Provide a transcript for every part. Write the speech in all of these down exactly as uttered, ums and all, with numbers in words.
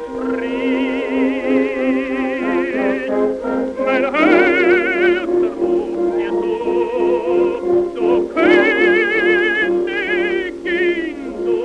spricht. Mein Herz ruft dir zu, du Königin, du.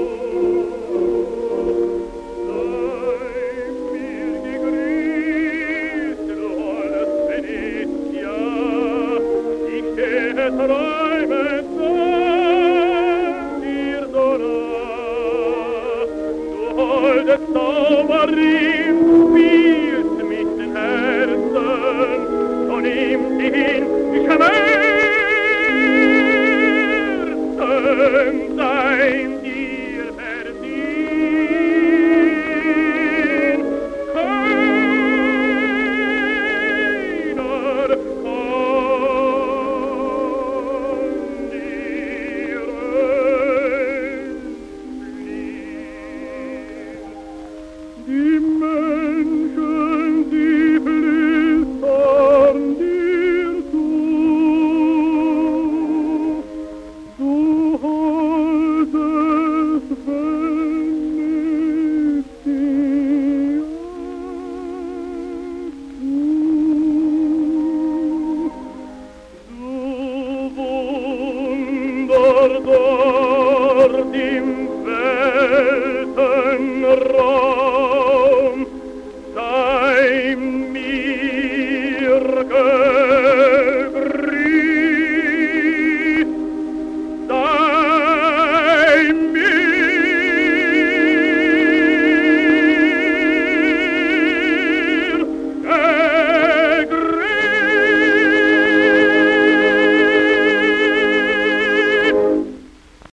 Sei mir gegrüßt, du holdes Venezia, ich stehe träumend an dir so nah. Du holdes Zauberin, spielst mit den Herzen, so nimm sie hin, Schmerzen sein dir verdient. Keiner kann dir entfliehen. Die